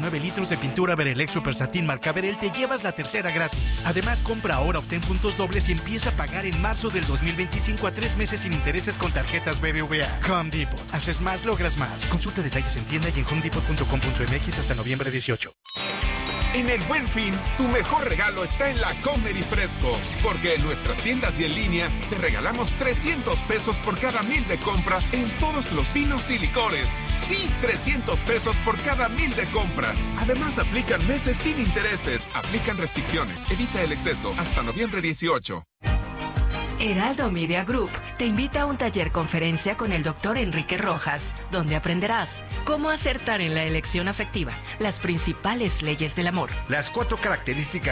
99 litros de pintura Berelex Super Satin marca Berel, te llevas la tercera gratis. Además, compra ahora, obtén puntos dobles y empieza a pagar en marzo del 2025 a 3 meses sin intereses con tarjetas BBVA. Home Depot. Haces más, logras más. Consulta detalles en tienda y en homedepot.com.mx hasta noviembre 18. En el Buen Fin, tu mejor regalo está en la Comer y Fresco, porque en nuestras tiendas y en línea te regalamos 300 pesos por cada 1,000 de compra en todos los vinos y licores. Sí, 300 pesos por cada 1,000 de compra. Además, aplican meses sin intereses, aplican restricciones, evita el exceso hasta noviembre 18. Heraldo Media Group te invita a un taller conferencia con el Dr. Enrique Rojas, donde aprenderás cómo acertar en la elección afectiva, las principales leyes del amor, las 4 características